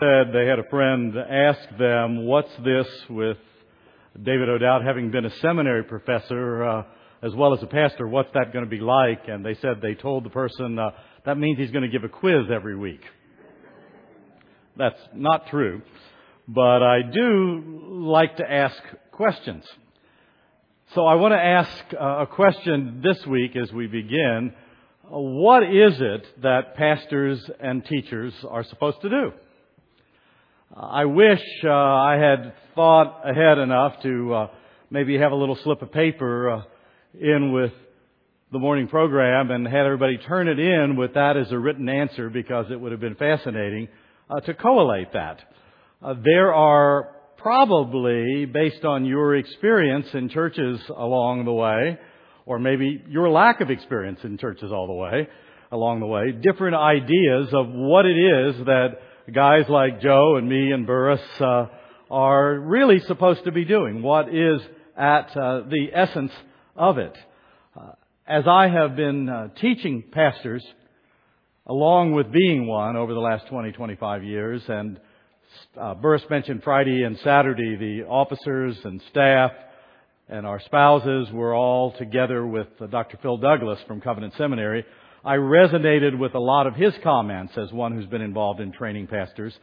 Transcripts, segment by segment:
said they had a friend ask them, what's this with David O'Dowd having been a seminary professor as well as a pastor, what's that going to be like? And they said they told the person, that means he's going to give a quiz every week. That's not true, but I do like to ask questions. So I want to ask a question this week as we begin. What is it that pastors and teachers are supposed to do? I wish I had thought ahead enough to maybe have a little slip of paper in with the morning program and had everybody turn it in with that as a written answer, because it would have been fascinating to collate that. There are probably, based on your experience in churches along the way, or maybe your lack of experience in churches along the way, different ideas of what it is that guys like Joe and me and Burris are really supposed to be doing. What is at the essence of it? As I have been teaching pastors, along with being one over the last 20-25 years, and Burris mentioned Friday and Saturday, the officers and staff and our spouses were all together with Dr. Phil Douglas from Covenant Seminary. I resonated with a lot of his comments as one who's been involved in training pastors,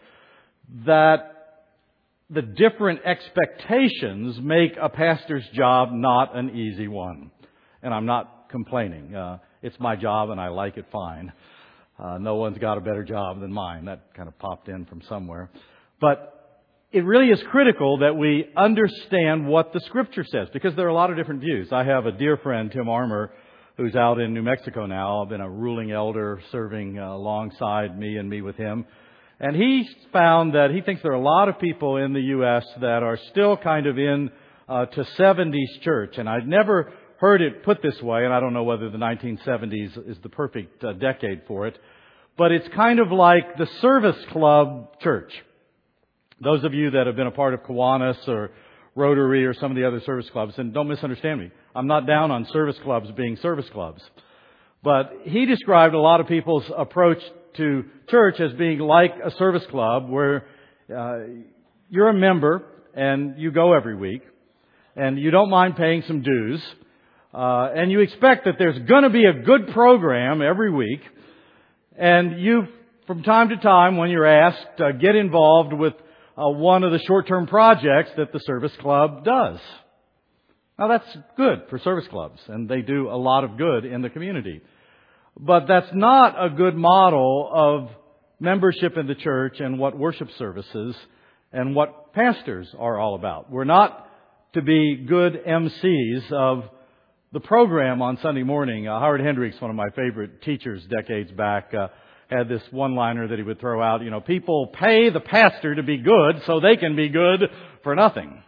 that the different expectations make a pastor's job not an easy one. And I'm not complaining. It's my job and I like it fine. No one's got a better job than mine. That kind of popped in from somewhere. But it really is critical that we understand what the Scripture says, because there are a lot of different views. I have a dear friend, Tim Armour, who's out in New Mexico now. I've been a ruling elder serving alongside me with him. And he found that he thinks there are a lot of people in the U.S. that are still kind of in to 70s church. And I'd never heard it put this way, and I don't know whether the 1970s is the perfect decade for it. But it's kind of like the service club church. Those of you that have been a part of Kiwanis or Rotary or some of the other service clubs, and don't misunderstand me, I'm not down on service clubs being service clubs. But he described a lot of people's approach to church as being like a service club where you're a member and you go every week and you don't mind paying some dues and you expect that there's going to be a good program every week, and you, from time to time when you're asked, get involved with one of the short-term projects that the service club does. Now that's good for service clubs, and they do a lot of good in the community. But that's not a good model of membership in the church and what worship services and what pastors are all about. We're not to be good MCs of the program on Sunday morning. Howard Hendricks, one of my favorite teachers decades back, had this one-liner that he would throw out, people pay the pastor to be good so they can be good for nothing.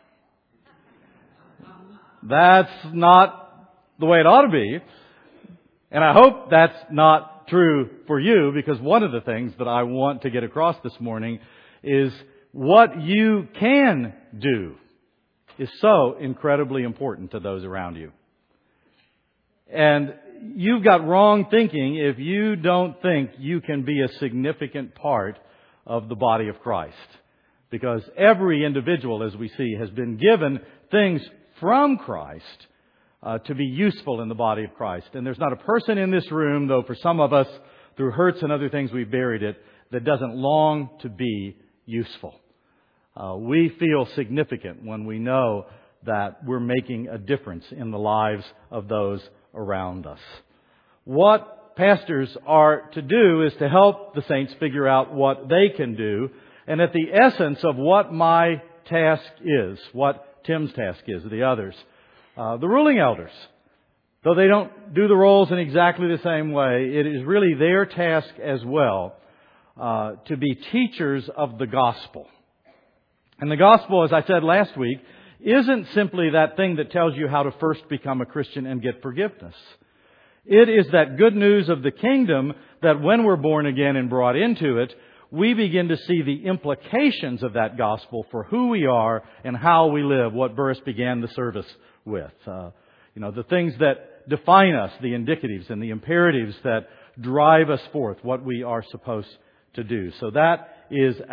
That's not the way it ought to be. And I hope that's not true for you, because one of the things that I want to get across this morning is what you can do is so incredibly important to those around you. And you've got wrong thinking if you don't think you can be a significant part of the body of Christ. Because every individual, as we see, has been given things from Christ to be useful in the body of Christ. And there's not a person in this room, though for some of us, through hurts and other things we've buried it, that doesn't long to be useful. We feel significant when we know that we're making a difference in the lives of those around us. What pastors are to do is to help the saints figure out what they can do. And at the essence of what my task is, what Tim's task is, the others, the ruling elders, though they don't do the roles in exactly the same way, it is really their task as well to be teachers of the gospel. And the gospel, as I said last week, isn't simply that thing that tells you how to first become a Christian and get forgiveness. It is that good news of the kingdom that when we're born again and brought into it, we begin to see the implications of that gospel for who we are and how we live, what Burris began the service with. The things that define us, the indicatives and the imperatives that drive us forth, what we are supposed to do. So that is at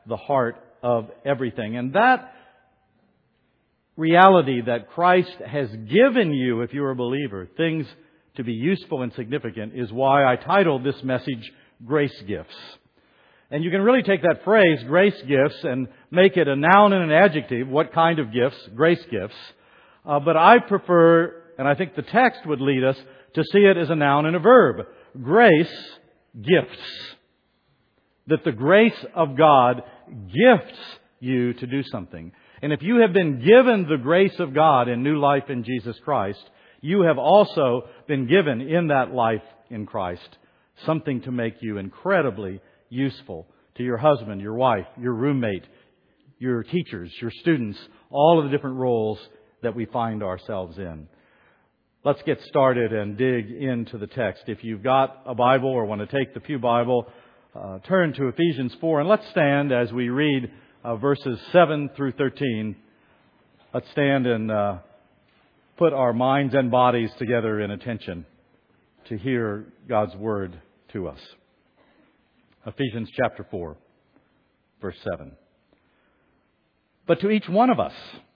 the heart of everything. And that reality that Christ has given you, if you're a believer, things to be useful and significant, is why I titled this message, Grace Gifts. And you can really take that phrase, grace gifts, and make it a noun and an adjective. What kind of gifts? Grace gifts. But I prefer, and I think the text would lead us, to see it as a noun and a verb. Grace gifts. That the grace of God gifts you to do something. And if you have been given the grace of God in new life in Jesus Christ, you have also been given in that life in Christ something to make you incredibly useful to your husband, your wife, your roommate, your teachers, your students, all of the different roles that we find ourselves in. Let's get started and dig into the text. If you've got a Bible or want to take the Pew Bible, turn to Ephesians 4 and let's stand as we read verses 7 through 13. Let's stand and put our minds and bodies together in attention to hear God's Word to us. Ephesians chapter 4, verse 7. But to each one of us,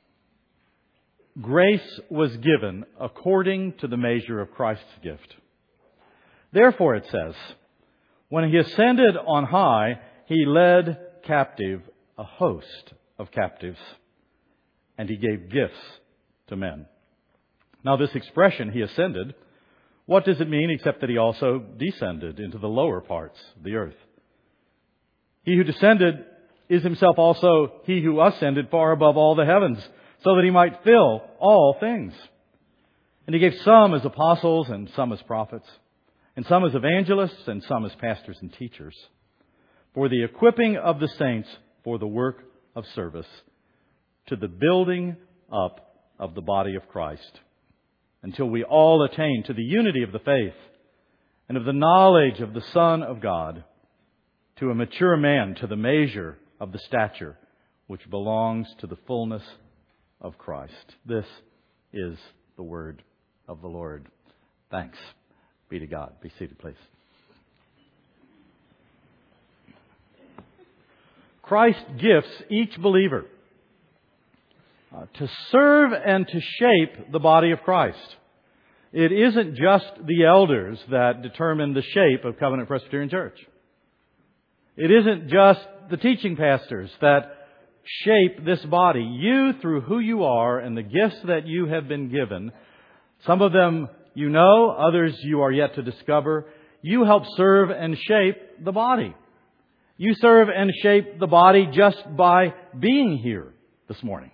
grace was given according to the measure of Christ's gift. Therefore, it says, when He ascended on high, He led captive a host of captives, and He gave gifts to men. Now, this expression, He ascended, what does it mean except that He also descended into the lower parts of the earth? He who descended is Himself also He who ascended far above all the heavens, so that He might fill all things. And He gave some as apostles and some as prophets, and some as evangelists and some as pastors and teachers, for the equipping of the saints for the work of service, to the building up of the body of Christ, until we all attain to the unity of the faith and of the knowledge of the Son of God, to a mature man, to the measure of the stature which belongs to the fullness of Christ. This is the word of the Lord. Thanks be to God. Be seated, please. Christ gifts each believer to serve and to shape the body of Christ. It isn't just the elders that determine the shape of Covenant Presbyterian Church. It isn't just the teaching pastors that shape this body. You, through who you are and the gifts that you have been given, some of them you know, others you are yet to discover, you help serve and shape the body. You serve and shape the body just by being here this morning.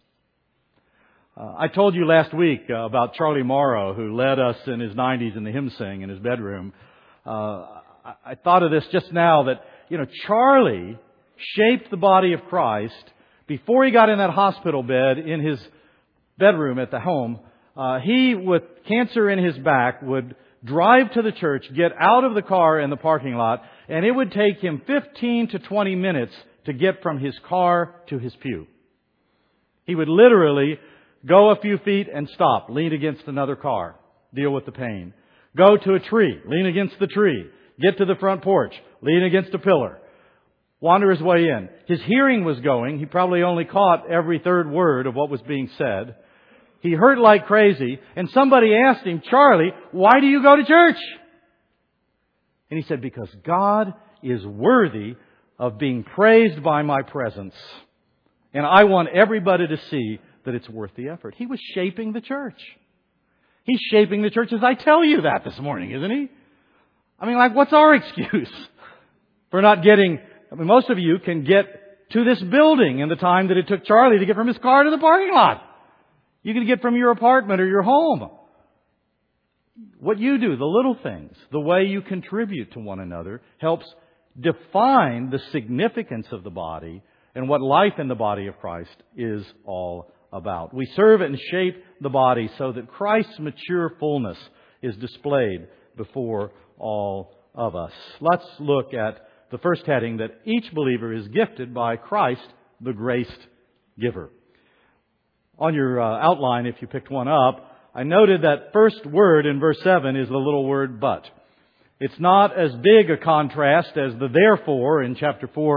I told you last week about Charlie Morrow, who led us in his 90s in the hymn sing in his bedroom. I thought of this just now that, Charlie shaped the body of Christ before he got in that hospital bed in his bedroom at the home. He, with cancer in his back, would drive to the church, get out of the car in the parking lot, and it would take him 15 to 20 minutes to get from his car to his pew. He would literally go a few feet and stop, lean against another car, deal with the pain. Go to a tree, lean against the tree. Get to the front porch, lean against a pillar. Wander his way in. His hearing was going. He probably only caught every third word of what was being said. He hurt like crazy. And somebody asked him, Charlie, why do you go to church? And he said, because God is worthy of being praised by my presence. And I want everybody to see that it's worth the effort. He was shaping the church. He's shaping the church as I tell you that this morning, isn't he? What's our excuse for not getting... most of you can get to this building in the time that it took Charlie to get from his car to the parking lot. You can get from your apartment or your home. What you do, the little things, the way you contribute to one another, helps define the significance of the body and what life in the body of Christ is all about. We serve and shape the body so that Christ's mature fullness is displayed before all of us. Let's look at the first heading, that each believer is gifted by Christ, the graced giver. On your outline, if you picked one up, I noted that first word in verse 7 is the little word but. It's not as big a contrast as the therefore in chapter 4,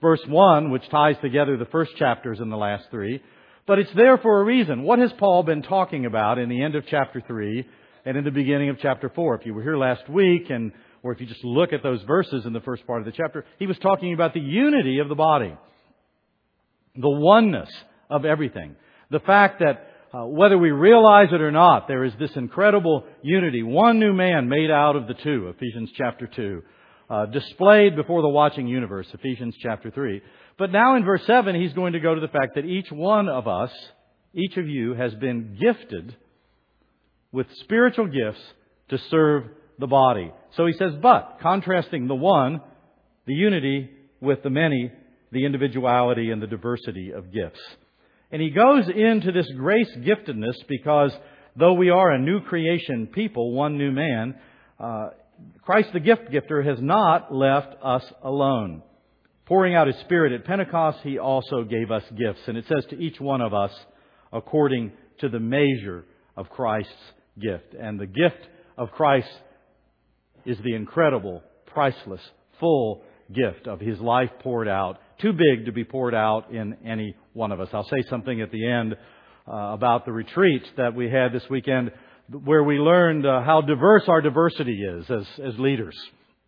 verse 1, which ties together the first chapters and the last three. But it's there for a reason. What has Paul been talking about in the end of chapter 3 and in the beginning of chapter 4? If you were here last week, or if you just look at those verses in the first part of the chapter, he was talking about the unity of the body. The oneness of everything. The fact that whether we realize it or not, there is this incredible unity. One new man made out of the two, Ephesians chapter 2. Displayed before the watching universe, Ephesians chapter 3. But now in verse 7, he's going to go to the fact that each one of us, each of you, has been gifted with spiritual gifts to serve the body. So he says, but, contrasting the one, the unity, with the many, the individuality and the diversity of gifts. And he goes into this grace giftedness because though we are a new creation people, one new man, Christ the gift gifter has not left us alone. Pouring out His Spirit at Pentecost, He also gave us gifts. And it says to each one of us, according to the measure of Christ's gift. And the gift of Christ is the incredible, priceless, full gift of His life poured out. Too big to be poured out in any one of us. I'll say something at the end about the retreat that we had this weekend, where we learned how diverse our diversity is as leaders.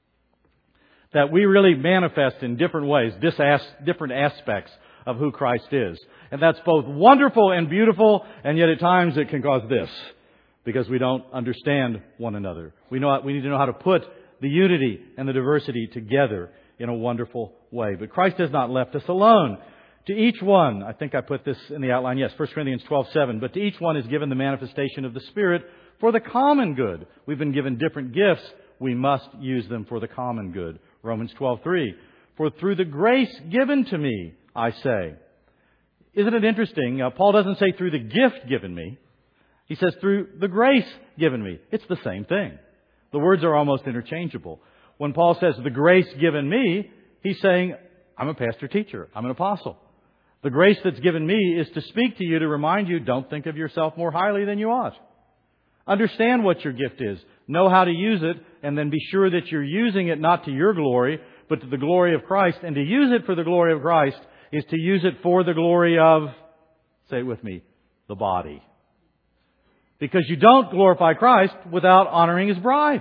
That we really manifest in different ways, different aspects of who Christ is. And that's both wonderful and beautiful, and yet at times it can cause this, because we don't understand one another. We need to know how to put the unity and the diversity together in a wonderful way. But Christ has not left us alone. To each one, I think I put this in the outline, yes, 1 Corinthians 12:7, but to each one is given the manifestation of the Spirit for the common good. We've been given different gifts. We must use them for the common good. Romans 12:3, for through the grace given to me, I say. Isn't it interesting? Paul doesn't say through the gift given me. He says through the grace given me. It's the same thing. The words are almost interchangeable. When Paul says the grace given me, he's saying, I'm a pastor teacher. I'm an apostle. The grace that's given me is to speak to you, to remind you, don't think of yourself more highly than you ought. Understand what your gift is. Know how to use it, and then be sure that you're using it not to your glory, but to the glory of Christ. And to use it for the glory of Christ is to use it for the glory of, say it with me, the body. Because you don't glorify Christ without honoring His bride.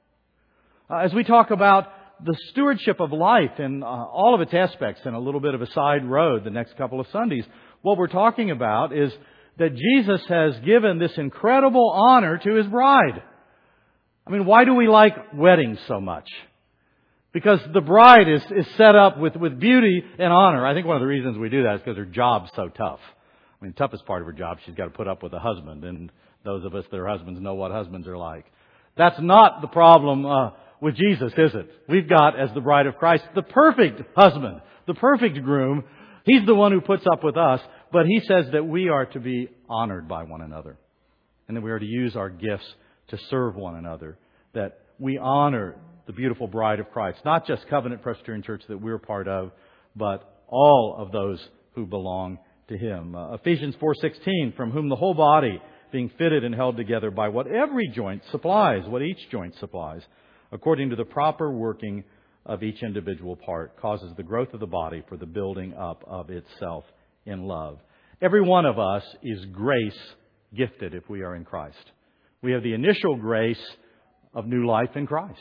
As we talk about the stewardship of life in all of its aspects, and a little bit of a side road the next couple of Sundays, what we're talking about is that Jesus has given this incredible honor to His bride. I mean, why do we like weddings so much? Because the bride is set up with beauty and honor. I think one of the reasons we do that is because her job's so tough. I mean, the toughest part of her job, she's got to put up with a husband. And those of us that are husbands know what husbands are like. That's not the problem with Jesus, is it? We've got, as the bride of Christ, the perfect husband, the perfect groom. He's the one who puts up with us. But He says that we are to be honored by one another. And that we are to use our gifts to serve one another. That we honor the beautiful bride of Christ. Not just Covenant Presbyterian Church that we're part of, but all of those who belong to Him. Ephesians 4:16, from whom the whole body, being fitted and held together by what every joint supplies, what each joint supplies, according to the proper working of each individual part, causes the growth of the body for the building up of itself in love. Every one of us is grace gifted if we are in Christ. We have the initial grace of new life in Christ.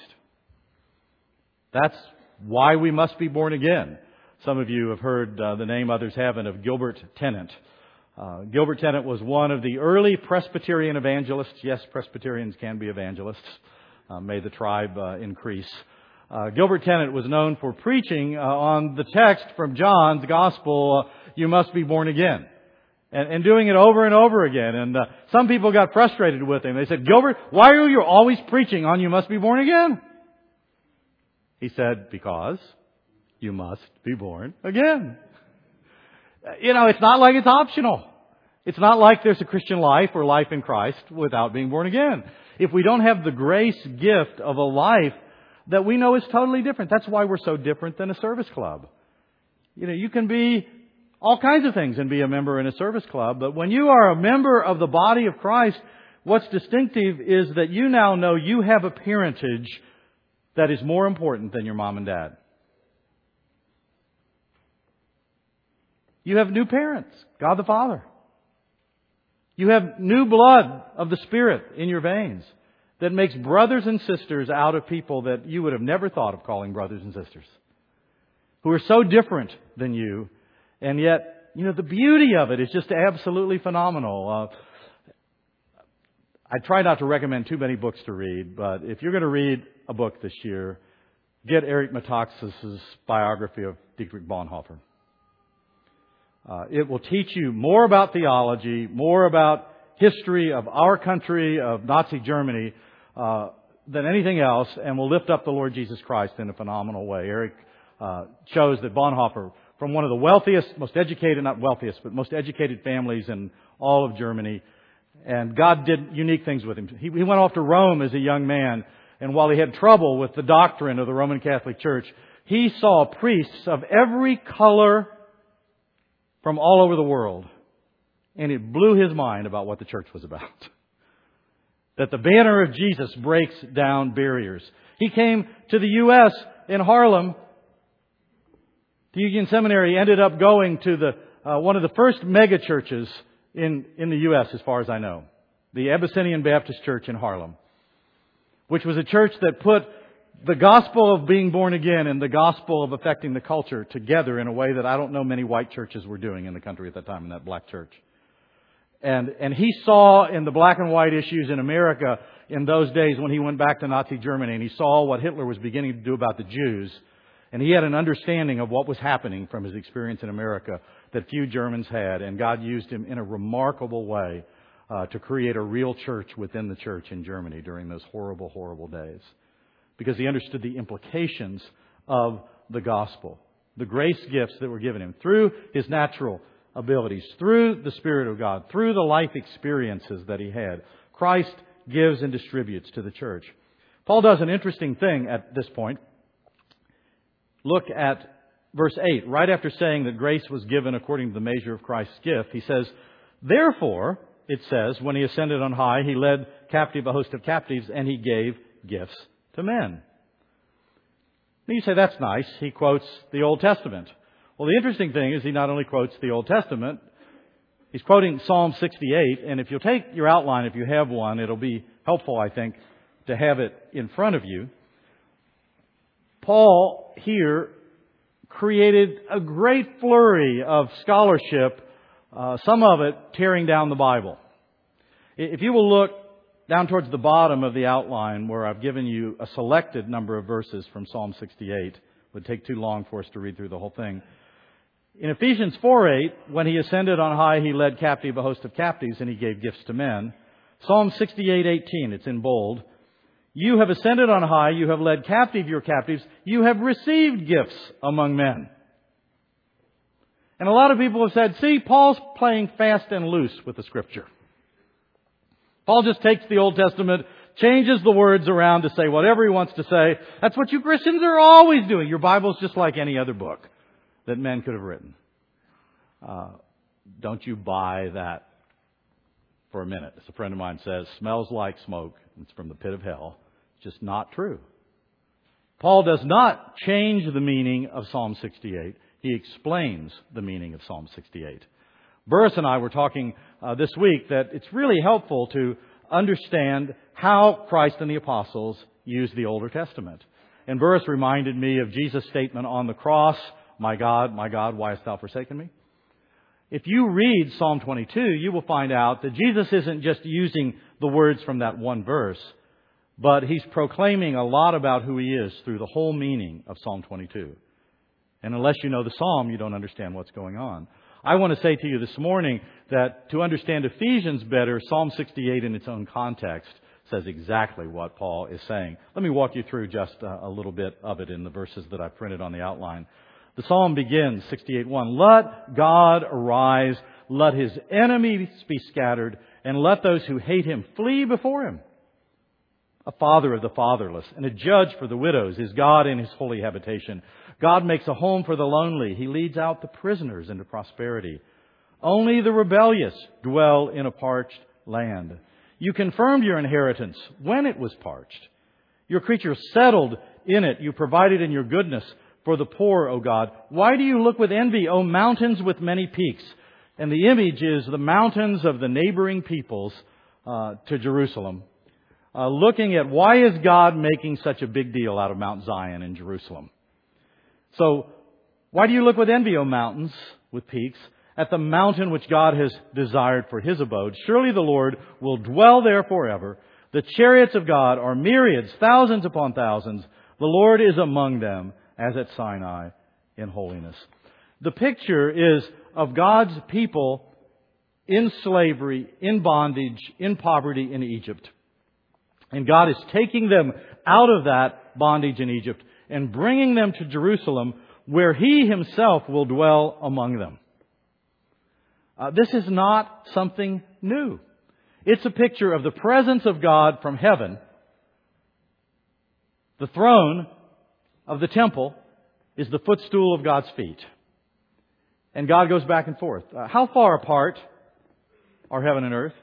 That's why we must be born again. Some of you have heard the name, others haven't, of Gilbert Tennent. Gilbert Tennent was one of the early Presbyterian evangelists. Yes, Presbyterians can be evangelists. May the tribe increase. Gilbert Tennent was known for preaching on the text from John's Gospel, you must be born again. And doing it over and over again. And some people got frustrated with him. They said, Gilbert, why are you always preaching on you must be born again? He said, because you must be born again. You know, it's not like it's optional. It's not like there's a Christian life or life in Christ without being born again. If we don't have the grace gift of a life that we know is totally different. That's why we're so different than a service club. You know, you can be all kinds of things and be a member in a service club, but when you are a member of the body of Christ, what's distinctive is that you now know you have a parentage that is more important than your mom and dad. You have new parents, God the Father. You have new blood of the Spirit in your veins that makes brothers and sisters out of people that you would have never thought of calling brothers and sisters, who are so different than you. And yet, the beauty of it is just absolutely phenomenal. I try not to recommend too many books to read, but if you're going to read a book this year, get Eric Metaxas' biography of Dietrich Bonhoeffer. It will teach you more about theology, more about history of our country, of Nazi Germany, than anything else, and will lift up the Lord Jesus Christ in a phenomenal way. Eric shows that Bonhoeffer, from one of the wealthiest, most educated families in all of Germany, and God did unique things with him. He went off to Rome as a young man, and while he had trouble with the doctrine of the Roman Catholic Church, he saw priests of every color from all over the world. And it blew his mind about what the church was about. That the banner of Jesus breaks down barriers. He came to the U.S. in Harlem. The Union Seminary ended up going to one of the first mega churches in the U.S. as far as I know. The Abyssinian Baptist Church in Harlem. Which was a church that put the gospel of being born again and the gospel of affecting the culture together in a way that I don't know many white churches were doing in the country at that time, in that black church. And he saw in the black and white issues in America in those days when he went back to Nazi Germany, and he saw what Hitler was beginning to do about the Jews, and he had an understanding of what was happening from his experience in America that few Germans had, and God used him in a remarkable way to create a real church within the church in Germany during those horrible, horrible days. Because he understood the implications of the gospel. The grace gifts that were given him through his natural abilities, through the Spirit of God, through the life experiences that he had. Christ gives and distributes to the church. Paul does an interesting thing at this point. Look at verse 8. Right after saying that grace was given according to the measure of Christ's gift, he says, "Therefore," it says, "when he ascended on high, he led captive a host of captives, and he gave gifts to men." Now you say, that's nice. He quotes the Old Testament. Well, the interesting thing is he not only quotes the Old Testament, he's quoting Psalm 68. And if you'll take your outline, if you have one, it'll be helpful, I think, to have it in front of you. Paul here created a great flurry of scholarship, some of it tearing down the Bible. If you will look down towards the bottom of the outline where I've given you a selected number of verses from Psalm 68. It would take too long for us to read through the whole thing. In Ephesians 4:8, when he ascended on high, he led captive a host of captives and he gave gifts to men. Psalm 68:18, it's in bold. "You have ascended on high, you have led captive your captives, you have received gifts among men." And a lot of people have said, see, Paul's playing fast and loose with the Scripture. Paul just takes the Old Testament, changes the words around to say whatever he wants to say. That's what you Christians are always doing. Your Bible's just like any other book that men could have written. Don't you buy that for a minute. As a friend of mine says, smells like smoke. It's from the pit of hell. It's just not true. Paul does not change the meaning of Psalm 68. He explains the meaning of Psalm 68. Burris and I were talking this week that it's really helpful to understand how Christ and the apostles used the Older Testament. And Burris reminded me of Jesus' statement on the cross, my God, why hast thou forsaken me?" If you read Psalm 22, you will find out that Jesus isn't just using the words from that one verse, but He's proclaiming a lot about who He is through the whole meaning of Psalm 22. And unless you know the Psalm, you don't understand what's going on. I want to say to you this morning that to understand Ephesians better, Psalm 68 in its own context says exactly what Paul is saying. Let me walk you through just a little bit of it in the verses that I printed on the outline. The psalm begins, 68:1, "Let God arise, let His enemies be scattered, and let those who hate Him flee before Him. A father of the fatherless and a judge for the widows is God in His holy habitation. God makes a home for the lonely. He leads out the prisoners into prosperity. Only the rebellious dwell in a parched land. You confirmed your inheritance when it was parched. Your creatures settled in it. You provided in your goodness for the poor, O God? Why do you look with envy, O mountains with many peaks? And the image is the mountains of the neighboring peoples to Jerusalem. Looking at why is God making such a big deal out of Mount Zion in Jerusalem? So, why do you look with envy, O mountains with peaks, at the mountain which God has desired for His abode? Surely the Lord will dwell there forever. The chariots of God are myriads, thousands upon thousands. The Lord is among them, as at Sinai, in holiness. The picture is of God's people in slavery, in bondage, in poverty in Egypt. And God is taking them out of that bondage in Egypt and bringing them to Jerusalem, where He Himself will dwell among them. This is not something new. It's a picture of the presence of God from heaven. The throne of the temple is the footstool of God's feet. And God goes back and forth. How far apart are heaven and earth?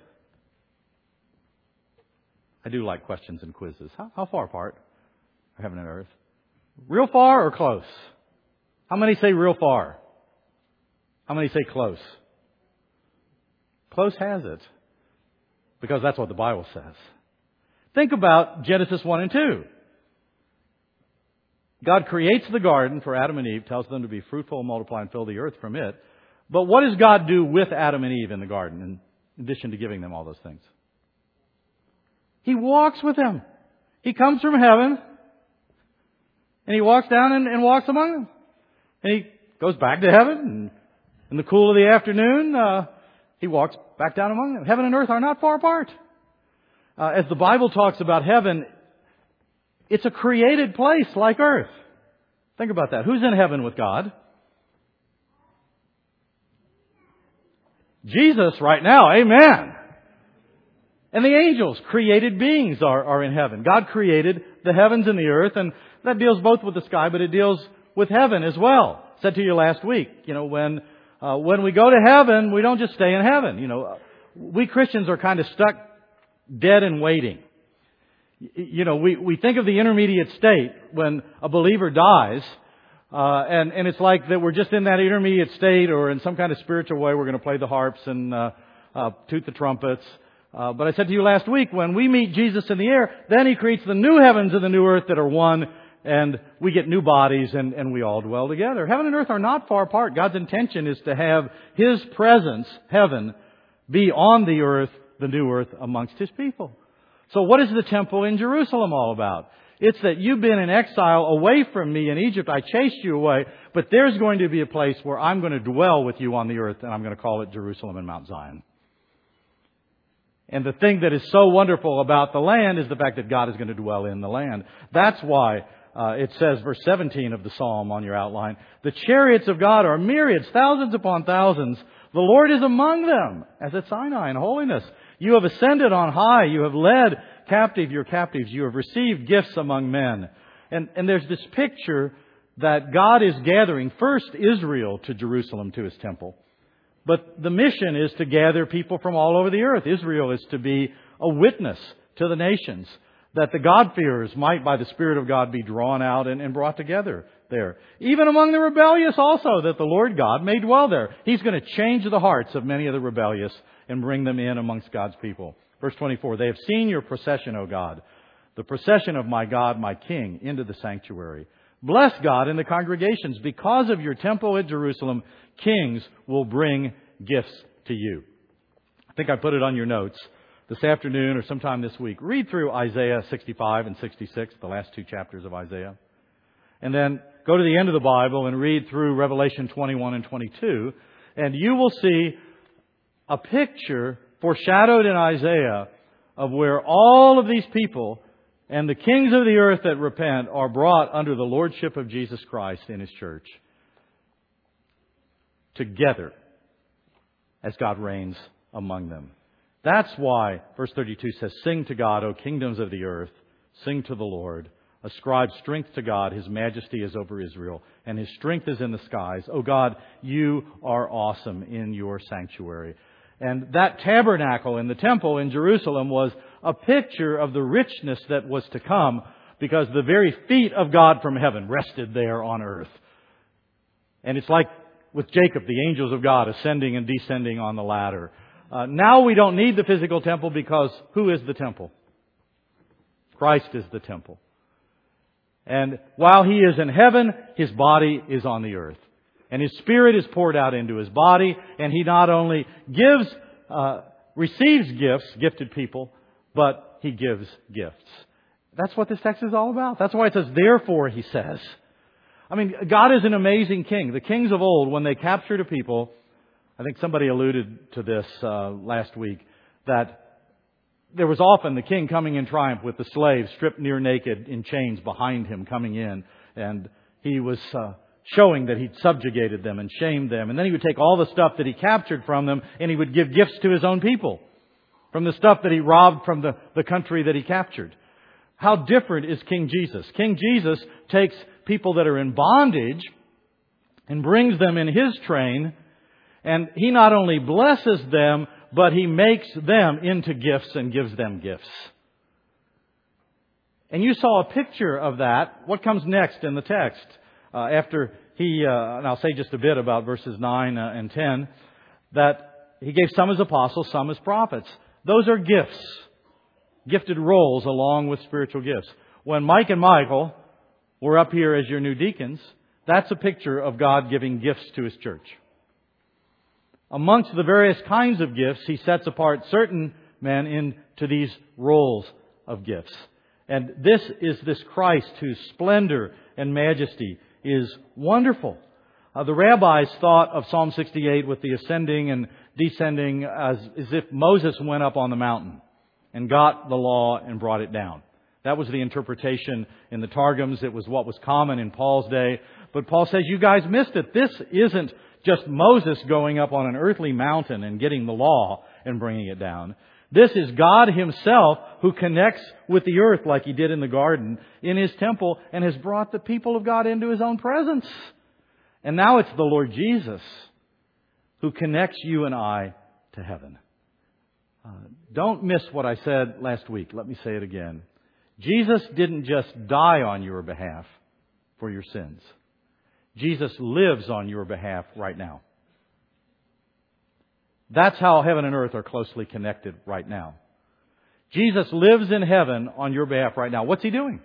I do like questions and quizzes. How far apart are heaven and earth? Real far or close? How many say real far? How many say close? Close has it. Because that's what the Bible says. Think about Genesis 1 and 2. God creates the garden for Adam and Eve, tells them to be fruitful, multiply, and fill the earth from it. But what does God do with Adam and Eve in the garden, in addition to giving them all those things? He walks with them. He comes from heaven, and He walks down and walks among them. And He goes back to heaven, and in the cool of the afternoon, He walks back down among them. Heaven and earth are not far apart. As the Bible talks about heaven, it's a created place like earth. Think about that. Who's in heaven with God? Jesus right now. Amen. And the angels, created beings, are in heaven. God created the heavens and the earth, and that deals both with the sky, but it deals with heaven as well. I said to you last week, when we go to heaven, we don't just stay in heaven. We Christians are kind of stuck dead and waiting. We think of the intermediate state when a believer dies, and it's like that we're just in that intermediate state, or in some kind of spiritual way we're going to play the harps and toot the trumpets. But I said to you last week, when we meet Jesus in the air, then He creates the new heavens and the new earth that are one, and we get new bodies, and we all dwell together. Heaven and earth are not far apart. God's intention is to have His presence, heaven, be on the earth, the new earth, amongst His people. So what is the temple in Jerusalem all about? It's that you've been in exile away from me in Egypt. I chased you away, but there's going to be a place where I'm going to dwell with you on the earth, and I'm going to call it Jerusalem and Mount Zion. And the thing that is so wonderful about the land is the fact that God is going to dwell in the land. That's why it says, verse 17 of the Psalm on your outline, the chariots of God are myriads, thousands upon thousands. The Lord is among them, as at Sinai in holiness. You have ascended on high. You have led captive your captives. You have received gifts among men. And there's this picture that God is gathering first Israel to Jerusalem, to His temple. But the mission is to gather people from all over the earth. Israel is to be a witness to the nations, that the God-fearers might, by the Spirit of God, be drawn out and brought together there. Even among the rebellious also, that the Lord God may dwell there. He's going to change the hearts of many of the rebellious and bring them in amongst God's people. Verse 24, they have seen your procession, O God, the procession of my God, my King, into the sanctuary. Bless God in the congregations. Because of your temple at Jerusalem, kings will bring gifts to you. I think I put it on your notes this afternoon or sometime this week. Read through Isaiah 65 and 66, the last two chapters of Isaiah. And then go to the end of the Bible and read through Revelation 21 and 22. And you will see a picture foreshadowed in Isaiah of where all of these people and the kings of the earth that repent are brought under the lordship of Jesus Christ in His church, together as God reigns among them. That's why verse 32 says, sing to God, O kingdoms of the earth. Sing to the Lord. Ascribe strength to God. His majesty is over Israel, and His strength is in the skies. O God, you are awesome in your sanctuary. And that tabernacle in the temple in Jerusalem was a picture of the richness that was to come, because the very feet of God from heaven rested there on earth. And it's like with Jacob, the angels of God ascending and descending on the ladder. Now we don't need the physical temple because who is the temple? Christ is the temple. And while He is in heaven, His body is on the earth. And His Spirit is poured out into His body. And He not only receives gifts, gifted people, but He gives gifts. That's what this text is all about. That's why it says, therefore, He says. I mean, God is an amazing king. The kings of old, when they captured a people, I think somebody alluded to this last week, that there was often the king coming in triumph with the slaves stripped near naked in chains behind him coming in. And he was showing that he'd subjugated them and shamed them. And then he would take all the stuff that he captured from them and he would give gifts to his own people from the stuff that he robbed from the country that he captured. How different is King Jesus? King Jesus takes people that are in bondage and brings them in His train. And He not only blesses them, but He makes them into gifts and gives them gifts. And you saw a picture of that. What comes next in the text? After He, and I'll say just a bit about verses 9 and 10, that He gave some as apostles, some as prophets. Those are gifts. Gifted roles along with spiritual gifts. When Mike and Michael were up here as your new deacons, that's a picture of God giving gifts to His church. Amongst the various kinds of gifts, He sets apart certain men into these roles of gifts. And this is this Christ whose splendor and majesty is wonderful. The rabbis thought of Psalm 68 with the ascending and descending as if Moses went up on the mountain and got the law and brought it down. That was the interpretation in the Targums. It was what was common in Paul's day. But Paul says, you guys missed it. This isn't just Moses going up on an earthly mountain and getting the law and bringing it down. This is God Himself who connects with the earth like He did in the garden in His temple and has brought the people of God into His own presence. And now it's the Lord Jesus who connects you and I to heaven. Don't miss what I said last week. Let me say it again. Jesus didn't just die on your behalf for your sins. Jesus lives on your behalf right now. That's how heaven and earth are closely connected right now. Jesus lives in heaven on your behalf right now. What's He doing?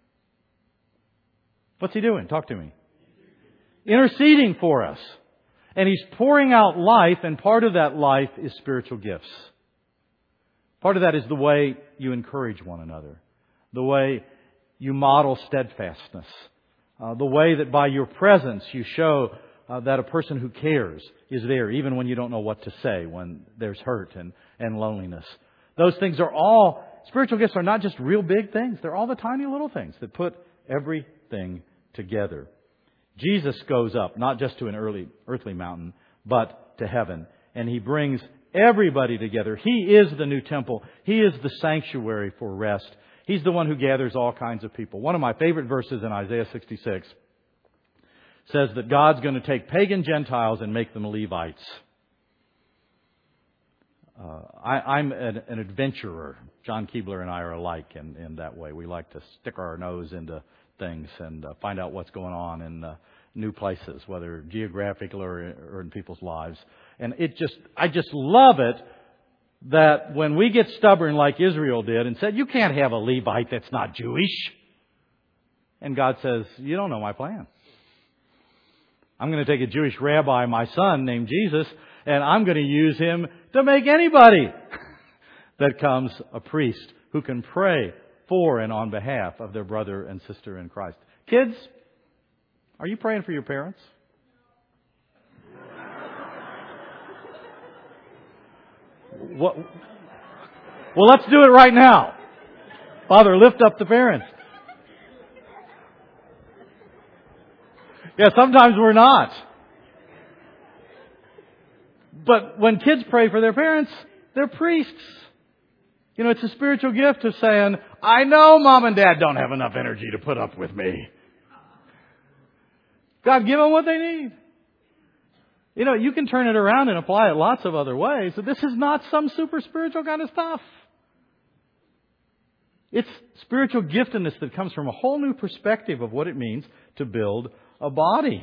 What's He doing? Talk to me. Interceding for us. And He's pouring out life, and part of that life is spiritual gifts. Part of that is the way you encourage one another. The way you model steadfastness. The way that by your presence you show that a person who cares is there, even when you don't know what to say, when there's hurt and loneliness. Those things are all, spiritual gifts are not just real big things. They're all the tiny little things that put everything together. Jesus goes up, not just to an earthly mountain, but to heaven. And He brings everybody together. He is the new temple. He is the sanctuary for rest. He's the one who gathers all kinds of people. One of my favorite verses in Isaiah 66 says that God's going to take pagan Gentiles and make them Levites. I'm an adventurer. John Keebler and I are alike in that way. We like to stick our nose into things and find out what's going on in new places, whether geographically or in people's lives. And I just love it that when we get stubborn like Israel did and said, you can't have a Levite that's not Jewish. And God says, you don't know my plan. I'm going to take a Jewish rabbi, my son, named Jesus, and I'm going to use him to make anybody that comes a priest who can pray for and on behalf of their brother and sister in Christ. Kids, are you praying for your parents? What? Well, let's do it right now. Father, lift up the parents. Yeah, sometimes we're not. But when kids pray for their parents, they're priests. You know, it's a spiritual gift of saying, I know Mom and Dad don't have enough energy to put up with me. God, give them what they need. You know, you can turn it around and apply it lots of other ways. So this is not some super spiritual kind of stuff. It's spiritual giftedness that comes from a whole new perspective of what it means to build a body.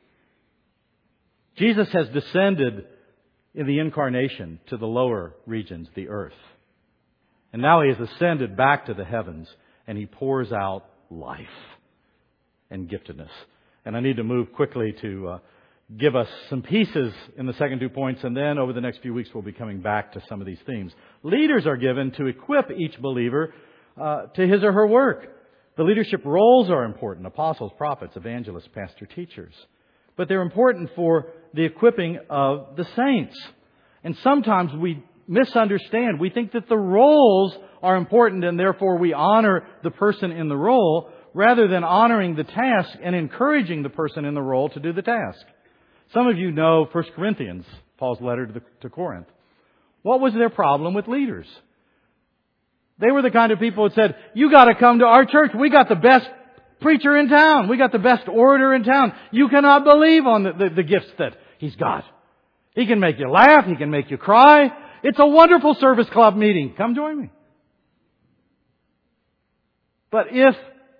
Jesus has descended in the incarnation to the lower regions, the earth. And now He has ascended back to the heavens, and He pours out life and giftedness. And I need to move quickly to give us some pieces in the second 2 points, and then over the next few weeks we'll be coming back to some of these themes. Leaders are given to equip each believer to his or her work. The leadership roles are important: apostles, prophets, evangelists, pastor, teachers. But they're important for the equipping of the saints. And sometimes we misunderstand. We think that the roles are important and therefore we honor the person in the role rather than honoring the task and encouraging the person in the role to do the task. Some of you know 1 Corinthians, Paul's letter to Corinth. What was their problem with leaders? They were the kind of people that said, you got to come to our church. We got the best preacher in town. We got the best orator in town. You cannot believe on the gifts that he's got. He can make you laugh. He can make you cry. It's a wonderful service club meeting. Come join me. But if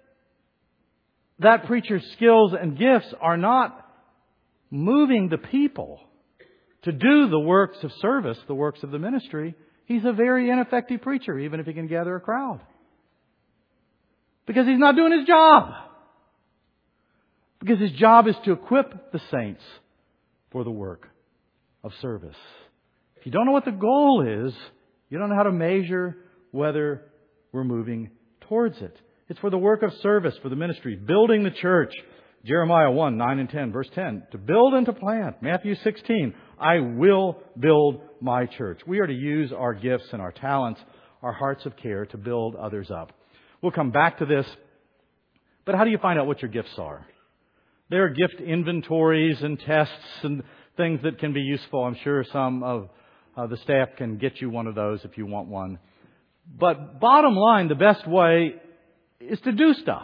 that preacher's skills and gifts are not moving the people to do the works of service, the works of the ministry, he's a very ineffective preacher, even if he can gather a crowd. Because he's not doing his job. Because his job is to equip the saints for the work of service. If you don't know what the goal is, you don't know how to measure whether we're moving towards it. It's for the work of service, for the ministry, building the church. Jeremiah 1, 9 and 10, verse 10. To build and to plant. Matthew 16, I will build my church. We are to use our gifts and our talents, our hearts of care to build others up. We'll come back to this. But how do you find out what your gifts are? There are gift inventories and tests and things that can be useful. I'm sure some of the staff can get you one of those if you want one. But bottom line, the best way is to do stuff.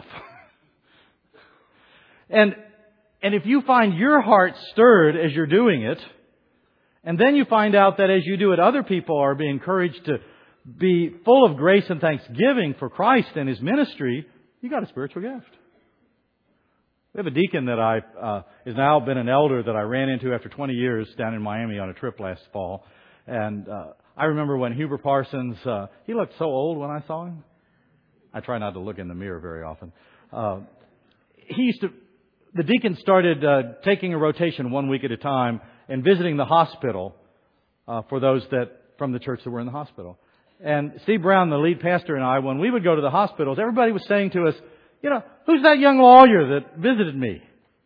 And if you find your heart stirred as you're doing it, and then you find out that as you do it, other people are being encouraged to be full of grace and thanksgiving for Christ and His ministry, you got a spiritual gift. We have a deacon that has now been an elder that I ran into after 20 years down in Miami on a trip last fall. And I remember when Huber Parsons, he looked so old when I saw him. I try not to look in the mirror very often. The deacon started taking a rotation 1 week at a time and visiting the hospital for those from the church that were in the hospital. And Steve Brown, the lead pastor, and I, when we would go to the hospitals, everybody was saying to us, you know, who's that young lawyer that visited me?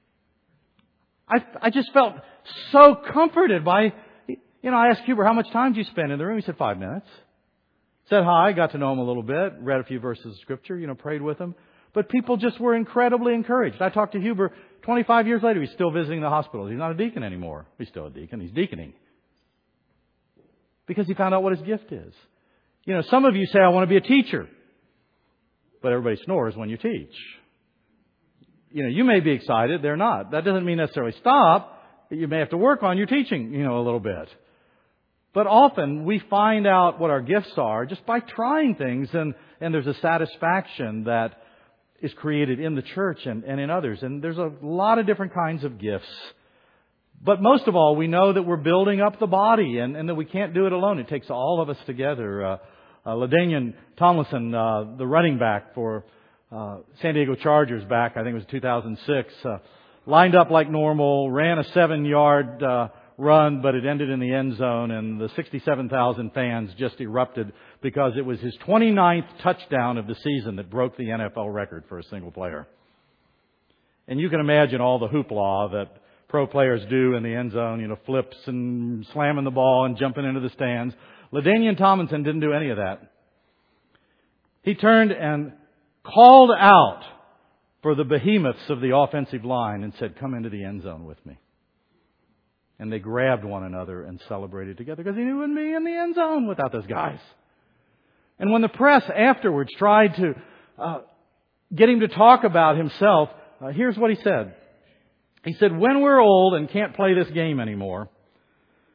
I just felt so comforted by, I asked Huber, how much time did you spend in the room? He said 5 minutes. Said hi, got to know him a little bit, read a few verses of Scripture, prayed with him. But people just were incredibly encouraged. I talked to Huber 25 years later. He's still visiting the hospital. He's not a deacon anymore. He's still a deacon. He's deaconing. Because he found out what his gift is. Some of you say, I want to be a teacher. But everybody snores when you teach. You may be excited. They're not. That doesn't mean necessarily stop. You may have to work on your teaching, a little bit. But often we find out what our gifts are just by trying things. And there's a satisfaction that is created in the church and in others. And there's a lot of different kinds of gifts. But most of all, we know that we're building up the body and that we can't do it alone. It takes all of us together. LaDainian Tomlinson, the running back for San Diego Chargers back, I think it was 2006, lined up like normal, ran a 7-yard run, but it ended in the end zone, and the 67,000 fans just erupted because it was his 29th touchdown of the season that broke the NFL record for a single player. And you can imagine all the hoopla that pro players do in the end zone, flips and slamming the ball and jumping into the stands. LaDainian Tomlinson didn't do any of that. He turned and called out for the behemoths of the offensive line and said, come into the end zone with me. And they grabbed one another and celebrated together because he knew he wouldn't be in the end zone without those guys. And when the press afterwards tried to get him to talk about himself, here's what he said. He said, when we're old and can't play this game anymore,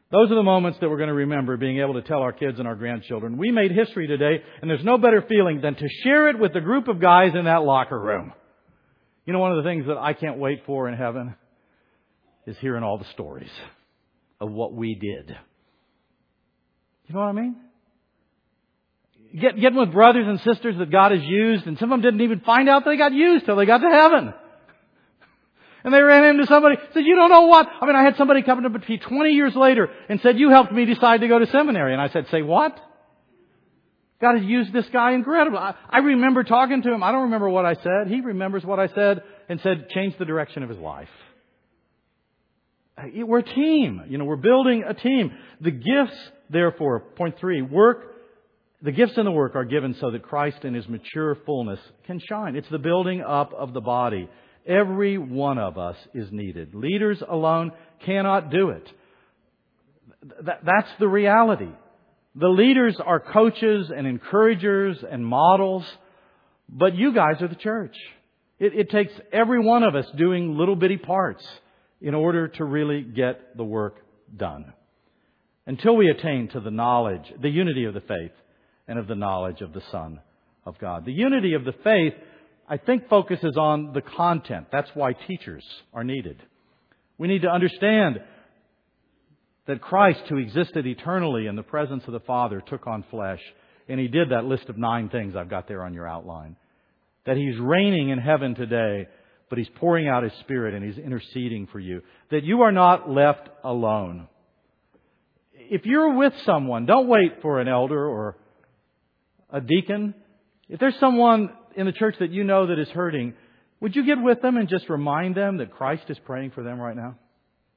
Those are the moments that we're going to remember, being able to tell our kids and our grandchildren. We made history today, and there's no better feeling than to share it with the group of guys in that locker room. You know, one of the things that I can't wait for in heaven is hearing all the stories of what we did. You know what I mean? Getting with brothers and sisters that God has used, and some of them didn't even find out they got used till they got to heaven. And they ran into somebody, said, you don't know what? I mean, I had somebody come to me 20 years later and said, you helped me decide to go to seminary. And I said, say what? God has used this guy incredibly. I remember talking to him. I don't remember what I said. He remembers what I said and said, change the direction of his life. We're a team. You know, we're building a team. The gifts, therefore, point 3, the gifts and the work are given so that Christ in His mature fullness can shine. It's the building up of the body. Every one of us is needed. Leaders alone cannot do it. That's the reality. The leaders are coaches and encouragers and models, but you guys are the church. It takes every one of us doing little bitty parts in order to really get the work done. Until we attain to the knowledge, the unity of the faith and of the knowledge of the Son of God. The unity of the faith, I think, focuses on the content. That's why teachers are needed. We need to understand that Christ, who existed eternally in the presence of the Father, took on flesh. And He did that list of 9 things I've got there on your outline. That He's reigning in heaven today, but He's pouring out His Spirit and He's interceding for you. That you are not left alone. If you're with someone, don't wait for an elder or a deacon. If there's someone in the church that you know that is hurting, would you get with them and just remind them that Christ is praying for them right now?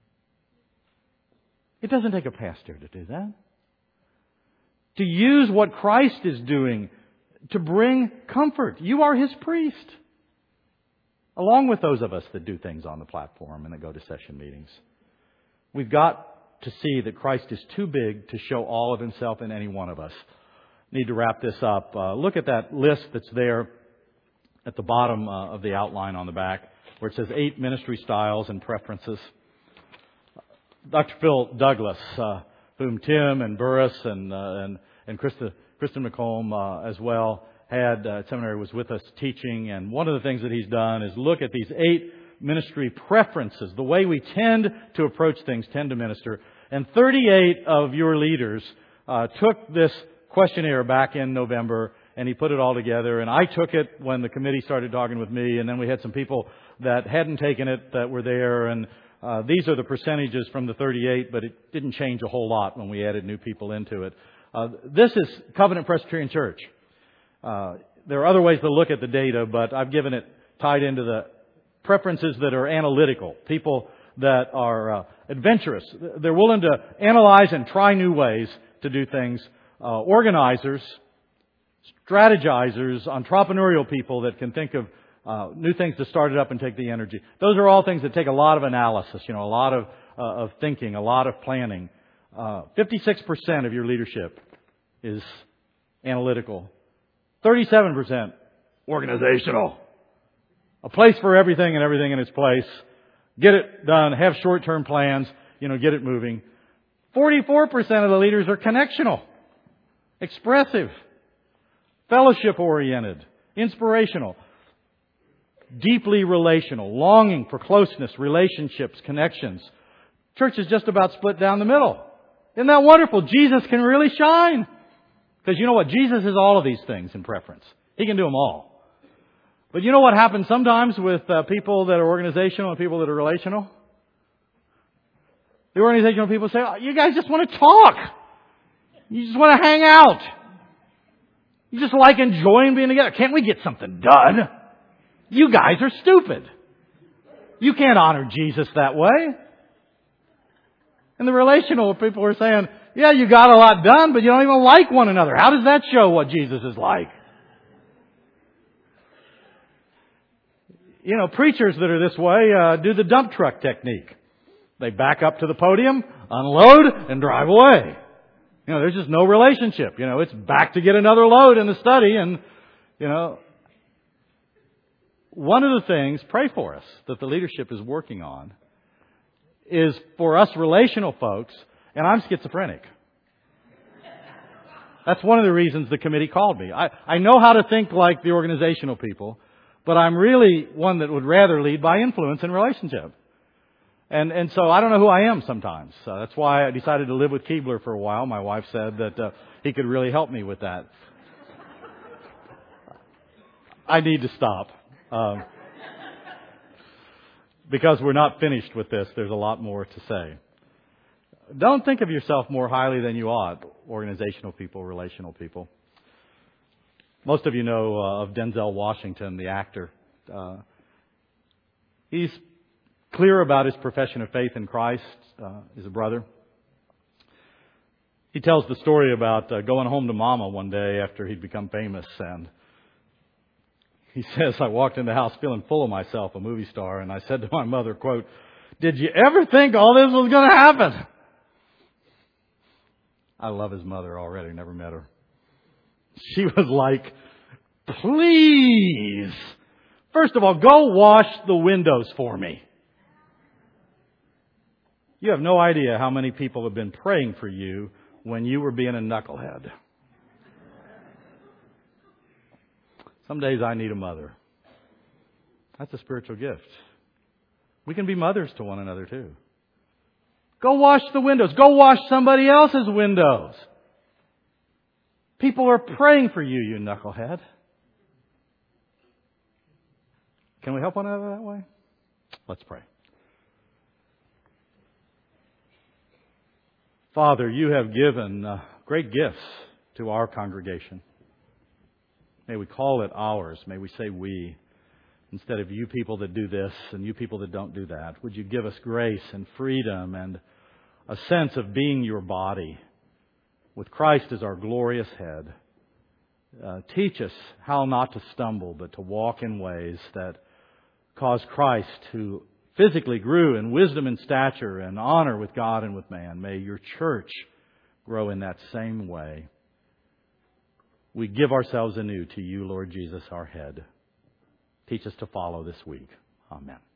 It doesn't take a pastor to do that. To use what Christ is doing to bring comfort. You are His priest. Along with those of us that do things on the platform and that go to session meetings. We've got to see that Christ is too big to show all of Himself in any one of us. Need to wrap this up. Look at that list that's there at the bottom of the outline on the back, where it says 8 ministry styles and preferences. Dr. Phil Douglas, whom Tim and Burris and Kristen McComb as well had at seminary, was with us teaching. And one of the things that he's done is look at these 8 ministry preferences, the way we tend to approach things, tend to minister. And 38 of your leaders took this questionnaire back in November, and he put it all together. And I took it when the committee started talking with me, and then we had some people that hadn't taken it that were there. And these are the percentages from the 38, but it didn't change a whole lot when we added new people into it. This is Covenant Presbyterian Church. There are other ways to look at the data, but I've given it tied into the preferences that are analytical. People that are adventurous. They're willing to analyze and try new ways to do things. Organizers, strategizers, entrepreneurial people that can think of new things to start it up and take the energy. Those are all things that take a lot of analysis, a lot of thinking, a lot of planning. 56% of your leadership is analytical. 37% organizational. A place for everything and everything in its place. Get it done. Have short-term plans. Get it moving. 44% of the leaders are connectional. Expressive, fellowship-oriented, inspirational, deeply relational, longing for closeness, relationships, connections. Church is just about split down the middle. Isn't that wonderful? Jesus can really shine. Because you know what? Jesus is all of these things in preference. He can do them all. But you know what happens sometimes with people that are organizational and people that are relational? The organizational people say, you guys just want to talk. You just want to hang out. You just like enjoying being together. Can't we get something done? You guys are stupid. You can't honor Jesus that way. And the relational people are saying, yeah, you got a lot done, but you don't even like one another. How does that show what Jesus is like? Preachers that are this way do the dump truck technique. They back up to the podium, unload, and drive away. There's just no relationship. It's back to get another load in the study. And, one of the things, pray for us, that the leadership is working on is for us relational folks And I'm schizophrenic. That's one of the reasons the committee called me. I know how to think like the organizational people, but I'm really one that would rather lead by influence and relationship. And so I don't know who I am sometimes. That's why I decided to live with Keebler for a while. My wife said that he could really help me with that. I need to stop. Because we're not finished with this. There's a lot more to say. Don't think of yourself more highly than you ought, organizational people, relational people. Most of you know of Denzel Washington, the actor. He's clear about his profession of faith in Christ. He's a brother. He tells the story about going home to Mama one day after he'd become famous, and he says, I walked in the house feeling full of myself, a movie star, and I said to my mother, quote, "Did you ever think all this was going to happen?" I love his mother already, never met her. She was like, "Please, first of all, go wash the windows for me." You have no idea how many people have been praying for you when you were being a knucklehead. Some days I need a mother. That's a spiritual gift. We can be mothers to one another too. Go wash the windows. Go wash somebody else's windows. People are praying for you, you knucklehead. Can we help one another that way? Let's pray. Father, you have given great gifts to our congregation. May we call it ours. May we say we, instead of you people that do this and you people that don't do that. Would you give us grace and freedom and a sense of being your body with Christ as our glorious head. Teach us how not to stumble, but to walk in ways that cause Christ, who physically grew in wisdom and stature and honor with God and with man. May your church grow in that same way. We give ourselves anew to you, Lord Jesus, our head. Teach us to follow this week. Amen.